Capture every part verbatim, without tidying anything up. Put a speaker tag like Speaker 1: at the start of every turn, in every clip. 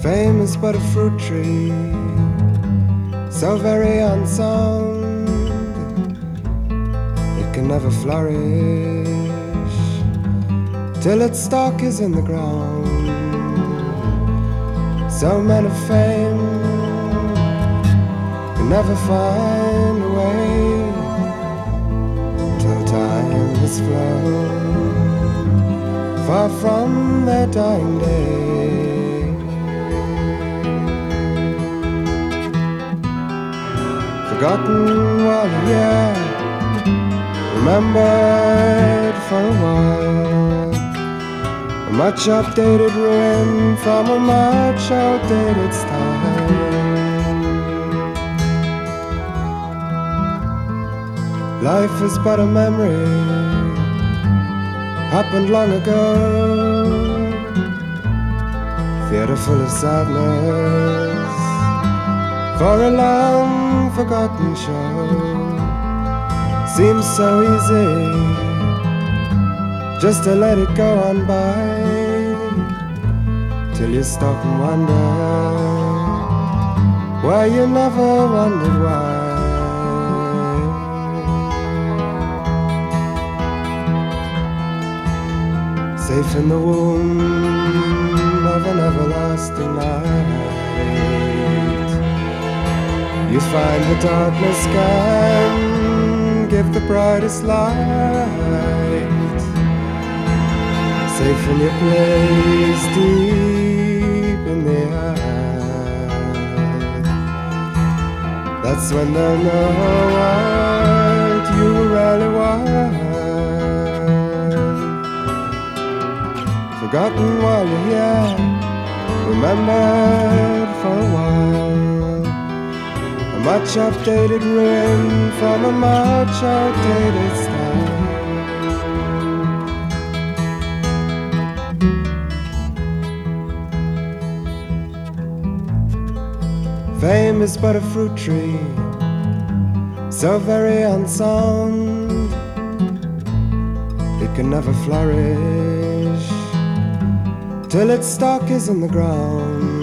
Speaker 1: Fame is but a fruit tree, so very unsound, it can never flourish till its stalk is in the ground. So men of fame can never find a way till time has flown far from their dying day. Forgotten while you're here, remembered for a while, a much updated ruin from a much outdated style. Life is but a memory, happened long ago, theater full of sadness for a long forgotten show. Seems so easy just to let it go on by, till you stop and wonder why you never wondered why. Safe in the womb of an everlasting night, you find the darkness can give the brightest light. Safe in your place deep in the earth, that's when they'll know what you really want. Forgotten while you're here, remembered for a while, a much updated ruin from a much outdated style. Fame is but a fruit tree, so very unsound, it can never flourish till its stalk is in the ground.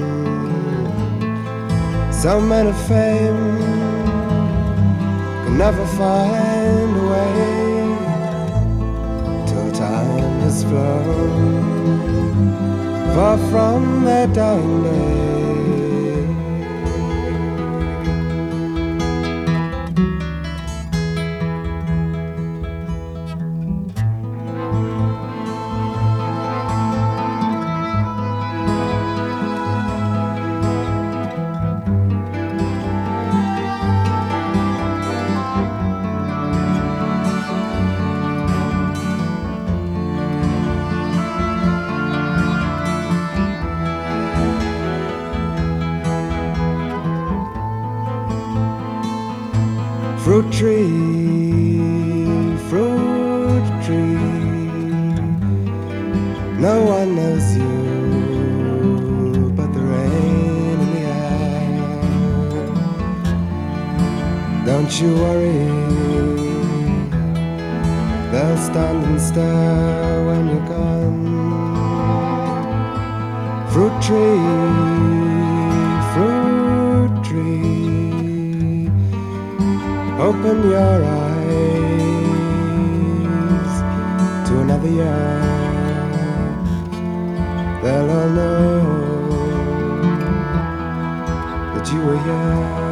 Speaker 1: So men of fame can never find a way till time has flown far from their dying day. Fruit tree, fruit tree, no one knows you but the rain in the air. Don't you worry, they'll stand and stare when you're gone. Fruit tree, fruit tree, open your eyes to another year. They'll all know that you were here.